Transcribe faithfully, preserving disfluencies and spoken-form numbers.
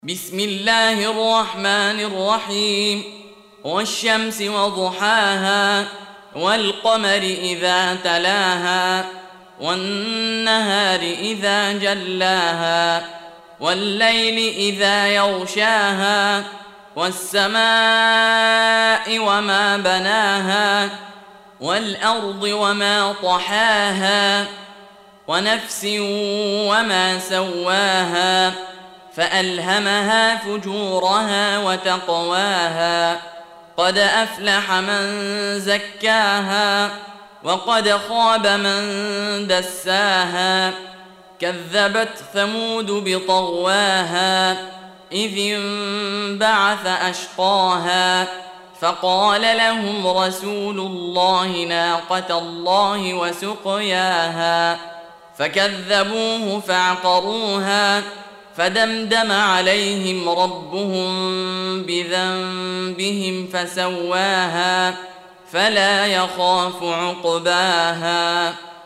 بسم الله الرحمن الرحيم والشمس وضحاها والقمر إذا تلاها والنهار إذا جلاها والليل إذا يغشاها والسماء وما بناها والأرض وما طحاها ونفس وما سواها فألهمها فجورها وتقواها قد أفلح من زكاها وقد خاب من دساها كذبت ثمود بطغواها إذ انبعث أشقاها فقال لهم رسول الله ناقة الله وسقياها فكذبوه فعقروها فدمدم عليهم ربهم بذنبهم فسواها فلا يخاف عقباها.